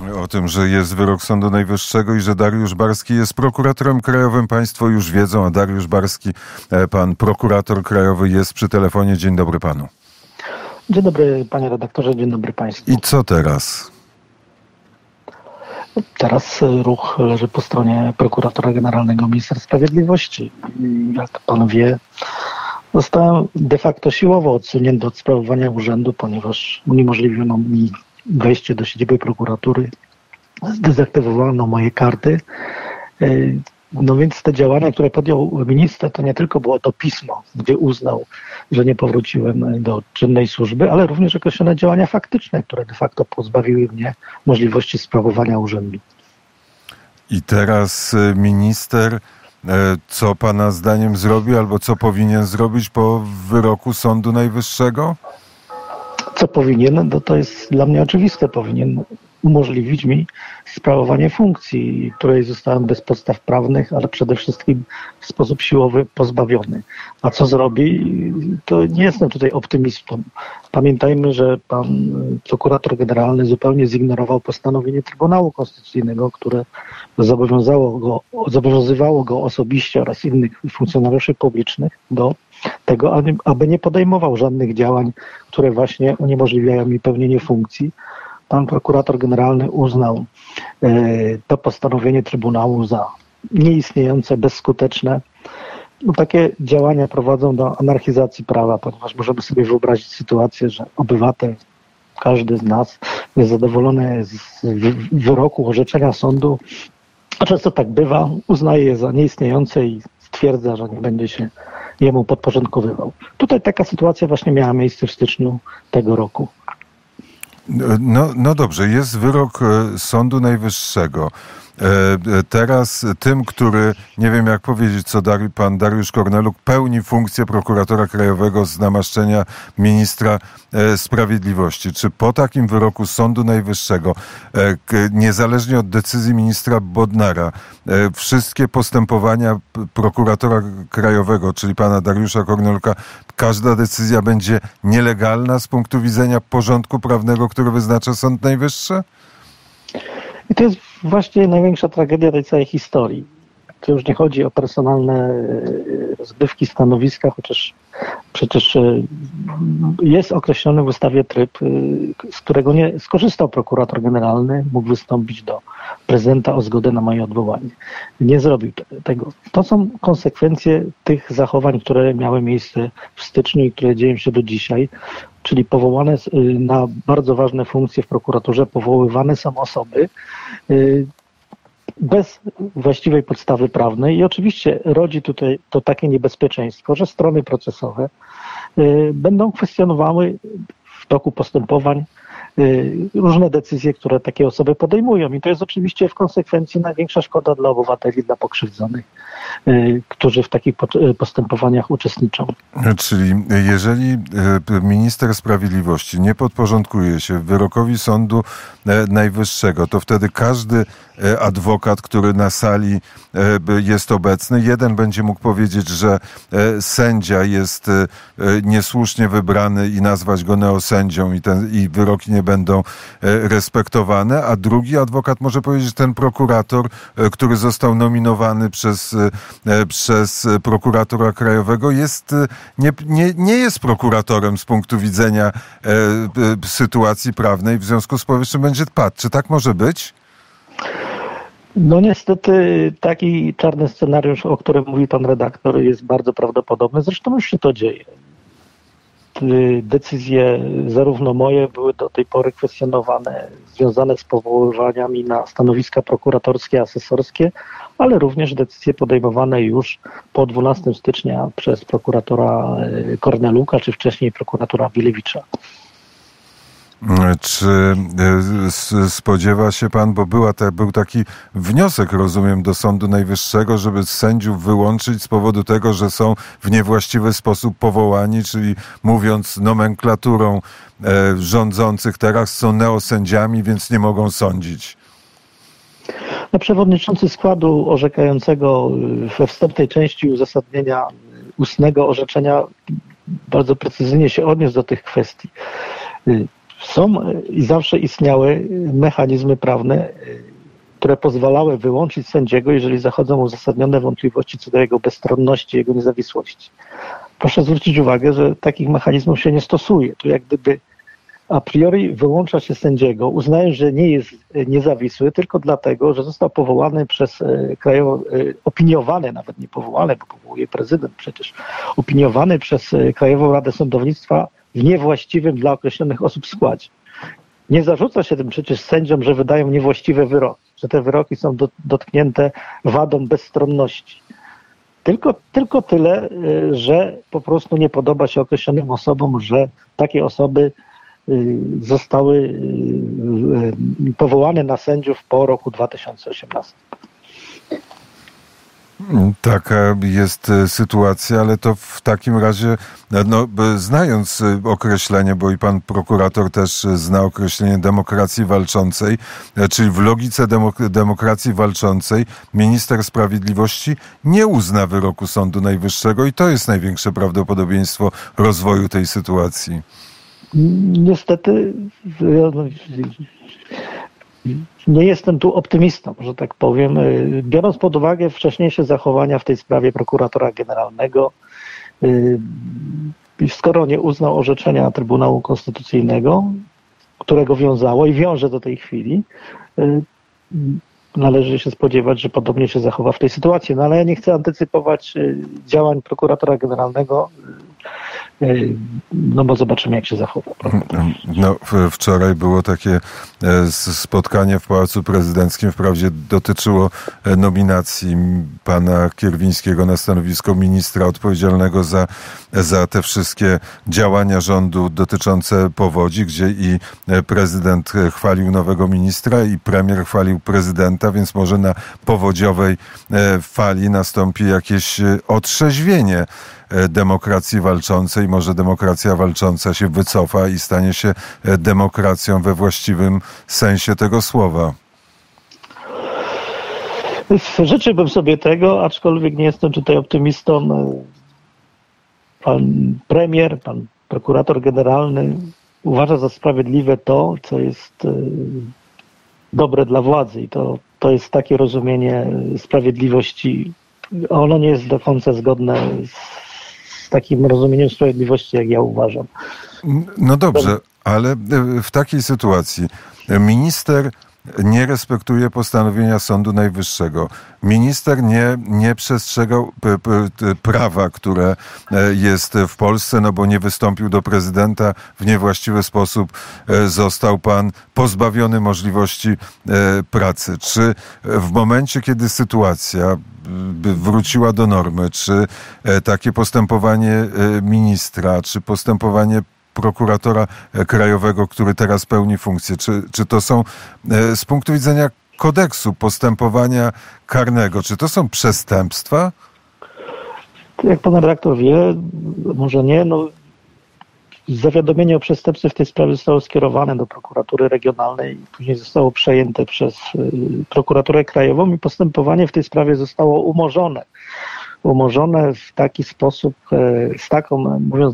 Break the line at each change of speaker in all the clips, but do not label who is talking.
O tym, że jest wyrok Sądu Najwyższego i że Dariusz Barski jest prokuratorem krajowym, państwo już wiedzą, a Dariusz Barski, pan prokurator krajowy, jest przy telefonie. Dzień dobry panu.
Dzień dobry panie redaktorze, dzień dobry państwu.
I co teraz?
Teraz ruch leży po stronie prokuratora generalnego Ministerstwa Sprawiedliwości. Jak pan wie, zostałem de facto siłowo odsunięty od sprawowania urzędu, ponieważ uniemożliwiono mi wejście do siedziby prokuratury, zdezaktywowano moje karty. No więc te działania, które podjął minister, to nie tylko było to pismo, gdzie uznał, że nie powróciłem do czynnej służby, ale również określone działania faktyczne, które de facto pozbawiły mnie możliwości sprawowania urzędu.
I teraz minister, co pana zdaniem zrobi, albo co powinien zrobić po wyroku Sądu Najwyższego?
Co powinien? No to jest dla mnie oczywiste. Powinien umożliwić mi sprawowanie funkcji, której zostałem bez podstaw prawnych, ale przede wszystkim w sposób siłowy pozbawiony. A co zrobi? To nie jestem tutaj optymistą. Pamiętajmy, że pan prokurator generalny zupełnie zignorował postanowienie Trybunału Konstytucyjnego, które zobowiązywało go osobiście oraz innych funkcjonariuszy publicznych do tego, aby nie podejmował żadnych działań, które właśnie uniemożliwiają mi pełnienie funkcji. Pan prokurator generalny uznał to postanowienie Trybunału za nieistniejące, bezskuteczne. No, takie działania prowadzą do anarchizacji prawa, ponieważ możemy sobie wyobrazić sytuację, że obywatel, każdy z nas jest zadowolony z wyroku, orzeczenia sądu, a często tak bywa, uznaje je za nieistniejące i stwierdza, że nie będzie się jemu podporządkowywał. Tutaj taka sytuacja właśnie miała miejsce w styczniu tego roku.
No dobrze, jest wyrok Sądu Najwyższego. Teraz tym, który, nie wiem jak powiedzieć, co pan Dariusz Korneluk, pełni funkcję prokuratora krajowego z namaszczenia ministra sprawiedliwości. Czy po takim wyroku Sądu Najwyższego, niezależnie od decyzji ministra Bodnara, wszystkie postępowania prokuratora krajowego, czyli pana Dariusza Korneluka, każda decyzja będzie nielegalna z punktu widzenia porządku prawnego, który wyznacza Sąd Najwyższy?
I to jest właśnie największa tragedia tej całej historii. To już nie chodzi o personalne rozgrywki stanowiska, chociaż przecież jest określony w ustawie tryb, z którego nie skorzystał prokurator generalny, mógł wystąpić do prezydenta o zgodę na moje odwołanie. Nie zrobił tego. To są konsekwencje tych zachowań, które miały miejsce w styczniu i które dzieją się do dzisiaj, czyli powołane na bardzo ważne funkcje w prokuraturze, powoływane są osoby bez właściwej podstawy prawnej i oczywiście rodzi tutaj to takie niebezpieczeństwo, że strony procesowe będą kwestionowały w toku postępowań różne decyzje, które takie osoby podejmują. I to jest oczywiście w konsekwencji największa szkoda dla obywateli, dla pokrzywdzonych, którzy w takich postępowaniach uczestniczą.
Czyli jeżeli minister sprawiedliwości nie podporządkuje się wyrokowi Sądu Najwyższego, to wtedy każdy adwokat, który na sali jest obecny, jeden będzie mógł powiedzieć, że sędzia jest niesłusznie wybrany i nazwać go neosędzią i wyroki nie będą respektowane, a drugi adwokat może powiedzieć, że ten prokurator, który został nominowany przez prokuratora krajowego, nie jest prokuratorem z punktu widzenia sytuacji prawnej, w związku z powyższym będzie padł. Czy tak może być?
No niestety taki czarny scenariusz, o którym mówi pan redaktor, jest bardzo prawdopodobny. Zresztą już się to dzieje. Decyzje zarówno moje były do tej pory kwestionowane, związane z powoływaniami na stanowiska prokuratorskie, asesorskie, ale również decyzje podejmowane już po 12 stycznia przez prokuratora Korneluka, czy wcześniej prokuratora Bilewicza.
Czy spodziewa się pan, bo był taki wniosek, rozumiem, do Sądu Najwyższego, żeby sędziów wyłączyć z powodu tego, że są w niewłaściwy sposób powołani, czyli mówiąc nomenklaturą rządzących teraz, są neosędziami, więc nie mogą sądzić?
No, przewodniczący składu orzekającego we wstępnej części uzasadnienia ustnego orzeczenia bardzo precyzyjnie się odniósł do tych kwestii. Są i zawsze istniały mechanizmy prawne, które pozwalały wyłączyć sędziego, jeżeli zachodzą uzasadnione wątpliwości co do jego bezstronności, jego niezawisłości. Proszę zwrócić uwagę, że takich mechanizmów się nie stosuje. Tu jak gdyby a priori wyłącza się sędziego, uznając, że nie jest niezawisły tylko dlatego, że został powołany przez opiniowany, nawet nie powołany, bo powołuje prezydent przecież, opiniowany przez Krajową Radę Sądownictwa w niewłaściwym dla określonych osób składzie. Nie zarzuca się tym przecież sędziom, że wydają niewłaściwe wyroki, że te wyroki są dotknięte wadą bezstronności. Tylko tyle, że po prostu nie podoba się określonym osobom, że takie osoby zostały powołane na sędziów po roku 2018.
Taka jest sytuacja, ale to w takim razie, znając określenie, bo i pan prokurator też zna określenie demokracji walczącej, czyli w logice demokracji walczącej minister sprawiedliwości nie uzna wyroku Sądu Najwyższego i to jest największe prawdopodobieństwo rozwoju tej sytuacji.
Niestety nie jestem tu optymistą, że tak powiem. Biorąc pod uwagę wcześniejsze zachowania w tej sprawie prokuratora generalnego, skoro nie uznał orzeczenia Trybunału Konstytucyjnego, którego wiązało i wiąże do tej chwili, należy się spodziewać, że podobnie się zachowa w tej sytuacji. No ale ja nie chcę antycypować działań prokuratora generalnego, no bo zobaczymy, jak się zachowa.
Wczoraj było takie spotkanie w Pałacu Prezydenckim, wprawdzie dotyczyło nominacji pana Kierwińskiego na stanowisko ministra odpowiedzialnego za te wszystkie działania rządu dotyczące powodzi, gdzie i prezydent chwalił nowego ministra i premier chwalił prezydenta, więc może na powodziowej fali nastąpi jakieś otrzeźwienie demokracji walczącej. Może demokracja walcząca się wycofa i stanie się demokracją we właściwym sensie tego słowa.
Życzyłbym sobie tego, aczkolwiek nie jestem tutaj optymistą. Pan premier, pan prokurator generalny uważa za sprawiedliwe to, co jest dobre dla władzy i to jest takie rozumienie sprawiedliwości. Ono nie jest do końca zgodne z takim rozumieniem sprawiedliwości, jak ja uważam.
No dobrze, ale w takiej sytuacji minister nie respektuje postanowienia Sądu Najwyższego. Minister nie przestrzegał prawa, które jest w Polsce, no bo nie wystąpił do prezydenta w niewłaściwy sposób. Został pan pozbawiony możliwości pracy. Czy w momencie, kiedy sytuacja wróciła do normy, czy takie postępowanie ministra, czy postępowanie prokuratora krajowego, który teraz pełni funkcję, czy to są z punktu widzenia kodeksu postępowania karnego, czy to są przestępstwa?
Jak pan redaktor wie, może nie, zawiadomienie o przestępstwie w tej sprawie zostało skierowane do prokuratury regionalnej i później zostało przejęte przez prokuraturę krajową i postępowanie w tej sprawie zostało umorzone w taki sposób, z taką, mówiąc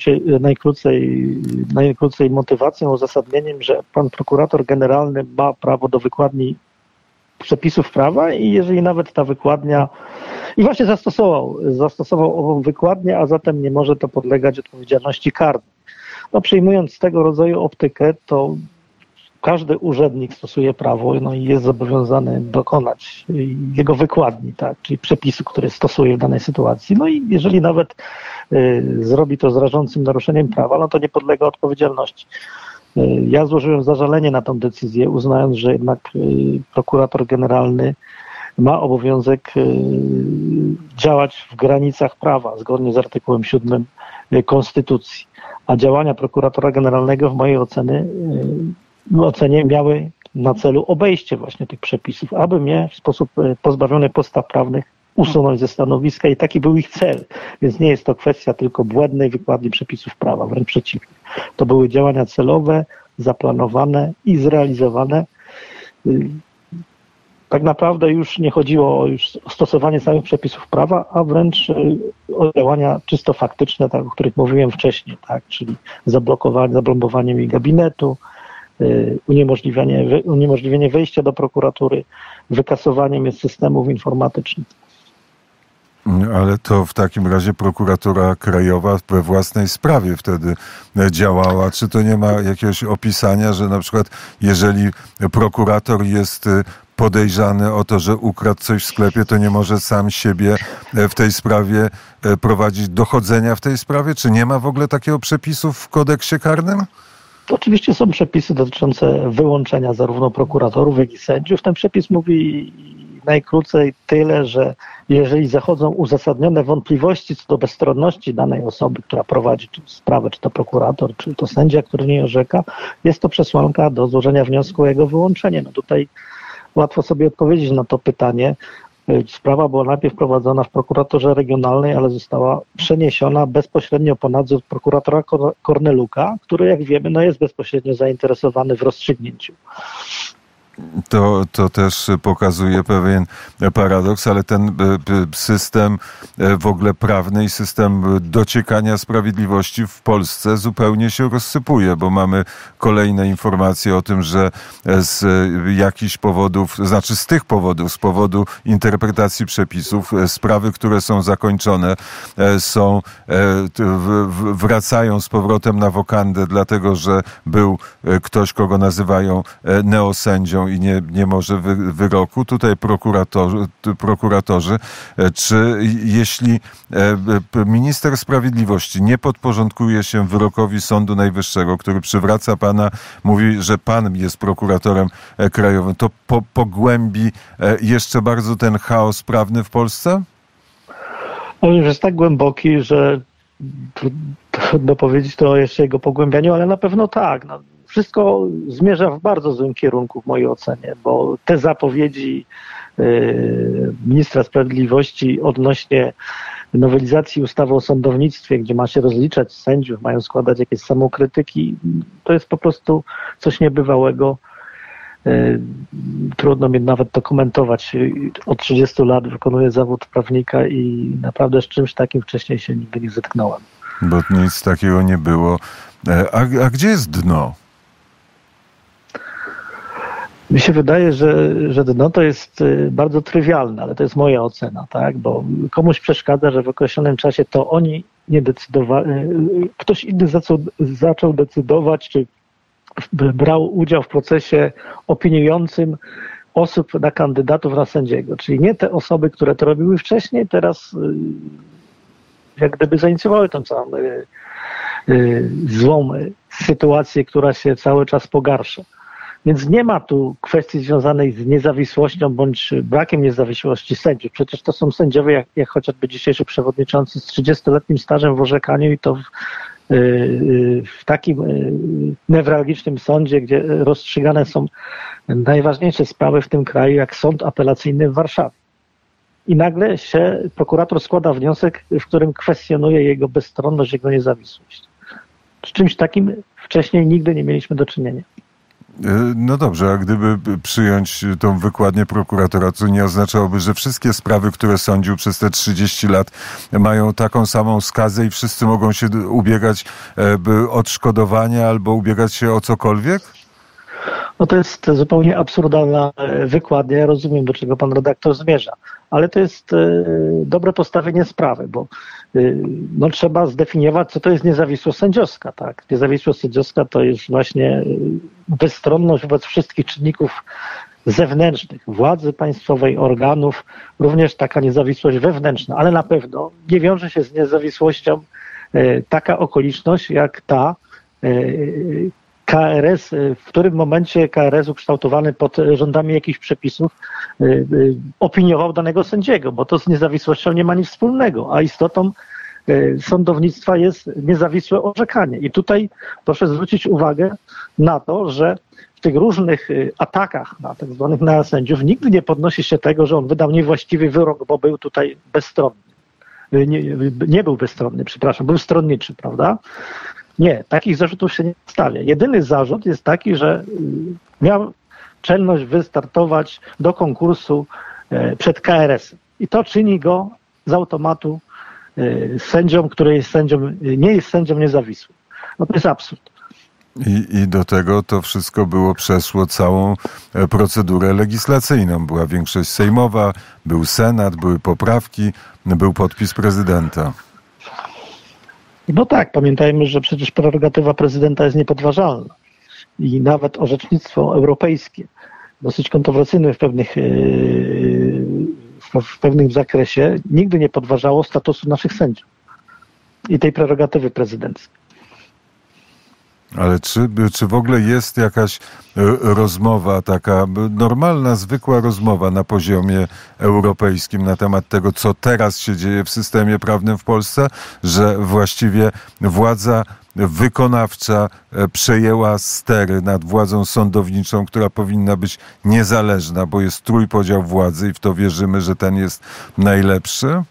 najkrócej motywacją, uzasadnieniem, że pan prokurator generalny ma prawo do wykładni przepisów prawa i jeżeli nawet ta wykładnia i właśnie zastosował ową wykładnię, a zatem nie może to podlegać odpowiedzialności karnej. Przyjmując tego rodzaju optykę, to każdy urzędnik stosuje prawo i jest zobowiązany dokonać jego wykładni, tak, czyli przepisu, który stosuje w danej sytuacji. I jeżeli nawet zrobi to z rażącym naruszeniem prawa, to nie podlega odpowiedzialności. Ja złożyłem zażalenie na tę decyzję, uznając, że jednak prokurator generalny ma obowiązek działać w granicach prawa, zgodnie z artykułem 7 Konstytucji. A działania prokuratora generalnego w mojej ocenie miały na celu obejście właśnie tych przepisów, aby mnie w sposób pozbawiony podstaw prawnych usunąć ze stanowiska i taki był ich cel. Więc nie jest to kwestia tylko błędnej wykładni przepisów prawa, wręcz przeciwnie. To były działania celowe, zaplanowane i zrealizowane tak naprawdę już nie chodziło o stosowanie samych przepisów prawa, a wręcz o działania czysto faktyczne, tak, o których mówiłem wcześniej, tak, czyli zablokkowanie mi gabinetu, uniemożliwienie wejścia do prokuratury, wykasowanie mnie z systemów informatycznych.
Ale to w takim razie prokuratura krajowa we własnej sprawie wtedy działała. Czy to nie ma jakiegoś opisania, że na przykład jeżeli prokurator jest podejrzany o to, że ukradł coś w sklepie, to nie może sam siebie w tej sprawie prowadzić dochodzenia w tej sprawie? Czy nie ma w ogóle takiego przepisu w kodeksie karnym?
Oczywiście są przepisy dotyczące wyłączenia zarówno prokuratorów, jak i sędziów. Ten przepis mówi najkrócej tyle, że jeżeli zachodzą uzasadnione wątpliwości co do bezstronności danej osoby, która prowadzi sprawę, czy to prokurator, czy to sędzia, który nie orzeka, jest to przesłanka do złożenia wniosku o jego wyłączenie. No tutaj łatwo sobie odpowiedzieć na to pytanie. Sprawa była najpierw prowadzona w prokuraturze regionalnej, ale została przeniesiona bezpośrednio po nadzór prokuratora Korneluka, który, jak wiemy, jest bezpośrednio zainteresowany w rozstrzygnięciu.
To też pokazuje pewien paradoks, ale ten system w ogóle prawny i system dociekania sprawiedliwości w Polsce zupełnie się rozsypuje, bo mamy kolejne informacje o tym, że z jakichś powodów, znaczy z tych powodów, z powodu interpretacji przepisów, sprawy, które są zakończone, wracają z powrotem na wokandę, dlatego że był ktoś, kogo nazywają neosędzią i nie może wyroku. Tutaj prokuratorzy, czy jeśli minister sprawiedliwości nie podporządkuje się wyrokowi Sądu Najwyższego, który przywraca pana, mówi, że pan jest prokuratorem krajowym, to pogłębi jeszcze bardzo ten chaos prawny w Polsce?
On już jest tak głęboki, że trudno powiedzieć to o jeszcze jego pogłębianiu, ale na pewno tak. No, wszystko zmierza w bardzo złym kierunku w mojej ocenie, bo te zapowiedzi ministra sprawiedliwości odnośnie nowelizacji ustawy o sądownictwie, gdzie ma się rozliczać sędziów, mają składać jakieś samokrytyki, to jest po prostu coś niebywałego. Trudno mi nawet to komentować. Od 30 lat wykonuję zawód prawnika i naprawdę z czymś takim wcześniej się nigdy nie zetknąłem.
Bo nic takiego nie było. A gdzie jest dno?
Mi się wydaje, że dno to jest bardzo trywialne, ale to jest moja ocena, tak? Bo komuś przeszkadza, że w określonym czasie to oni nie decydowali, ktoś inny zaczął decydować, czy brał udział w procesie opiniującym osób na kandydatów na sędziego. Czyli nie te osoby, które to robiły wcześniej, teraz jak gdyby zainicjowały tą całą złą sytuację, która się cały czas pogarsza. Więc nie ma tu kwestii związanej z niezawisłością bądź brakiem niezawisłości sędziów. Przecież to są sędziowie, jak chociażby dzisiejszy przewodniczący z 30-letnim stażem w orzekaniu i to w takim newralgicznym sądzie, gdzie rozstrzygane są najważniejsze sprawy w tym kraju, jak sąd apelacyjny w Warszawie. I nagle się prokurator składa wniosek, w którym kwestionuje jego bezstronność, jego niezawisłość. Z czymś takim wcześniej nigdy nie mieliśmy do czynienia.
No dobrze, a gdyby przyjąć tą wykładnię prokuratora, to nie oznaczałoby, że wszystkie sprawy, które sądził przez te 30 lat, mają taką samą skazę i wszyscy mogą się ubiegać o odszkodowanie albo ubiegać się o cokolwiek?
No to jest zupełnie absurdalna wykładnia. Ja rozumiem, do czego pan redaktor zmierza, ale to jest dobre postawienie sprawy, bo no, trzeba zdefiniować, co to jest niezawisłość sędziowska. Tak? Niezawisłość sędziowska to jest właśnie bezstronność wobec wszystkich czynników zewnętrznych, władzy państwowej, organów, również taka niezawisłość wewnętrzna, ale na pewno nie wiąże się z niezawisłością taka okoliczność, jak ta KRS, w którym momencie KRS ukształtowany pod rządami jakichś przepisów opiniował danego sędziego, bo to z niezawisłością nie ma nic wspólnego, a istotą sądownictwa jest niezawisłe orzekanie. I tutaj proszę zwrócić uwagę na to, że w tych różnych atakach na tak zwanych neosędziów nigdy nie podnosi się tego, że on wydał niewłaściwy wyrok, bo był tutaj bezstronny. Nie był bezstronny, przepraszam, był stronniczy, prawda? Nie, takich zarzutów się nie stawia. Jedyny zarzut jest taki, że miał czelność wystartować do konkursu przed KRS-em. I to czyni go z automatu sędzią, który jest sędzią, nie jest sędzią niezawisłym. No to jest absurd.
I do tego to wszystko przeszło całą procedurę legislacyjną. Była większość sejmowa, był Senat, były poprawki, był podpis prezydenta.
No tak, pamiętajmy, że przecież prerogatywa prezydenta jest niepodważalna. I nawet orzecznictwo europejskie, dosyć kontrowersyjne w pewnym zakresie, nigdy nie podważało statusu naszych sędziów i tej prerogatywy prezydenckiej.
Ale czy w ogóle jest jakaś rozmowa, taka normalna, zwykła rozmowa na poziomie europejskim na temat tego, co teraz się dzieje w systemie prawnym w Polsce, że właściwie władza wykonawcza przejęła stery nad władzą sądowniczą, która powinna być niezależna, bo jest trójpodział władzy i w to wierzymy, że ten jest najlepszy?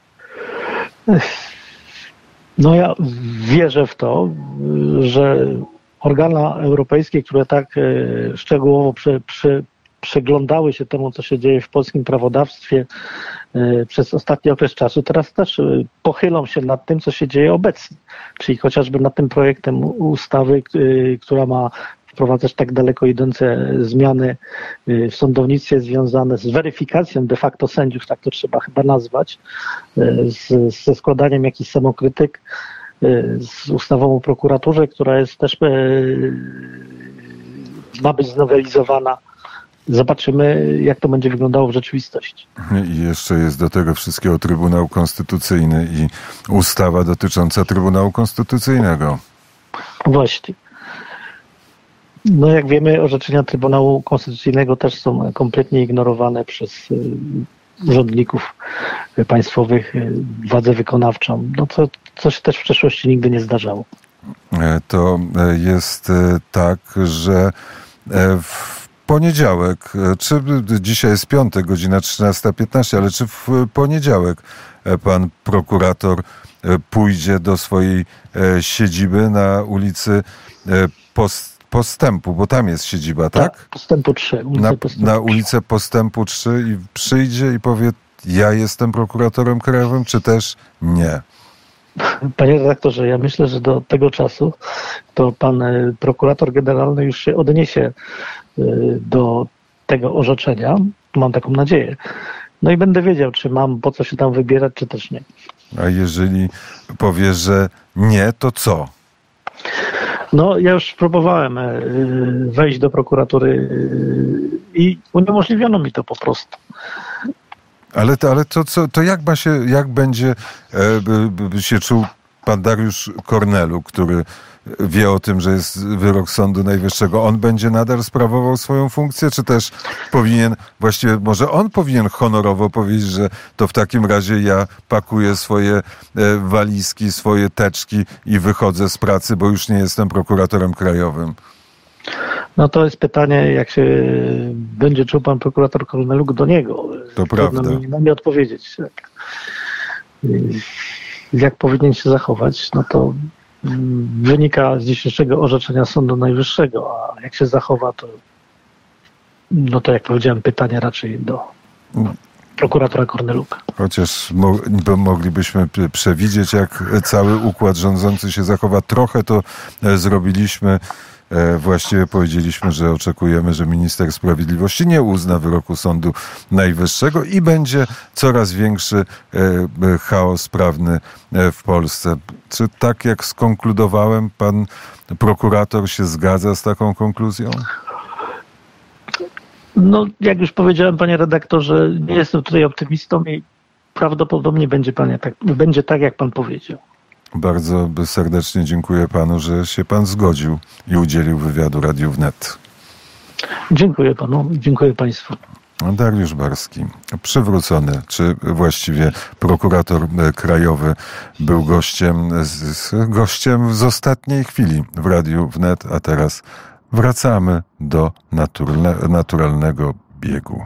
No ja wierzę w to, że organy europejskie, które tak szczegółowo przyglądały się temu, co się dzieje w polskim prawodawstwie przez ostatni okres czasu, teraz też pochylą się nad tym, co się dzieje obecnie. Czyli chociażby nad tym projektem ustawy, która ma wprowadzać tak daleko idące zmiany w sądownictwie związane z weryfikacją de facto sędziów, tak to trzeba chyba nazwać, ze składaniem jakichś samokrytyk, z ustawą o prokuraturze, która jest też ma być znowelizowana. Zobaczymy, jak to będzie wyglądało w rzeczywistości.
I jeszcze jest do tego wszystkiego Trybunał Konstytucyjny i ustawa dotycząca Trybunału Konstytucyjnego.
Właśnie. No jak wiemy, orzeczenia Trybunału Konstytucyjnego też są kompletnie ignorowane przez urzędników państwowych, władzę wykonawczą. No co się też w przeszłości nigdy nie zdarzało.
To jest tak, że w poniedziałek, czy dzisiaj jest piątek, godzina 13:15, ale czy w poniedziałek pan prokurator pójdzie do swojej siedziby na ulicy Postępu, bo tam jest siedziba, tak?
Postępu 3.
Na ulicę Postępu 3 i przyjdzie i powie, ja jestem prokuratorem krajowym, czy też nie?
Panie redaktorze, ja myślę, że do tego czasu to pan prokurator generalny już się odniesie do tego orzeczenia. Mam taką nadzieję. No i będę wiedział, czy mam po co się tam wybierać, czy też nie.
A jeżeli powie, że nie, to co?
No, ja już próbowałem wejść do prokuratury i uniemożliwiono mi to po prostu.
Ale to jak będzie się czuł pan Dariusz Kornelu, który wie o tym, że jest wyrok Sądu Najwyższego? On będzie nadal sprawował swoją funkcję, czy też może on powinien honorowo powiedzieć, że to w takim razie ja pakuję swoje walizki, swoje teczki i wychodzę z pracy, bo już nie jestem prokuratorem krajowym?
No to jest pytanie, jak się będzie czuł pan prokurator Korneluk do niego.
To prawda.
Na mnie odpowiedzieć. Jak powinien się zachować, no to wynika z dzisiejszego orzeczenia Sądu Najwyższego, a jak się zachowa, to jak powiedziałem, pytanie raczej do prokuratora Korneluka.
Chociaż moglibyśmy przewidzieć, jak cały układ rządzący się zachowa. Trochę to zrobiliśmy. Właściwie powiedzieliśmy, że oczekujemy, że minister sprawiedliwości nie uzna wyroku Sądu Najwyższego i będzie coraz większy chaos prawny w Polsce. Czy tak jak skonkludowałem, pan prokurator się zgadza z taką konkluzją?
No, jak już powiedziałem, panie redaktorze, nie jestem tutaj optymistą i prawdopodobnie będzie tak, jak pan powiedział.
Bardzo serdecznie dziękuję panu, że się pan zgodził i udzielił wywiadu Radiu Wnet.
Dziękuję panu, dziękuję państwu.
Dariusz Barski, przywrócony, czy właściwie prokurator krajowy był gościem z ostatniej chwili w Radiu Wnet, a teraz wracamy do naturalnego biegu.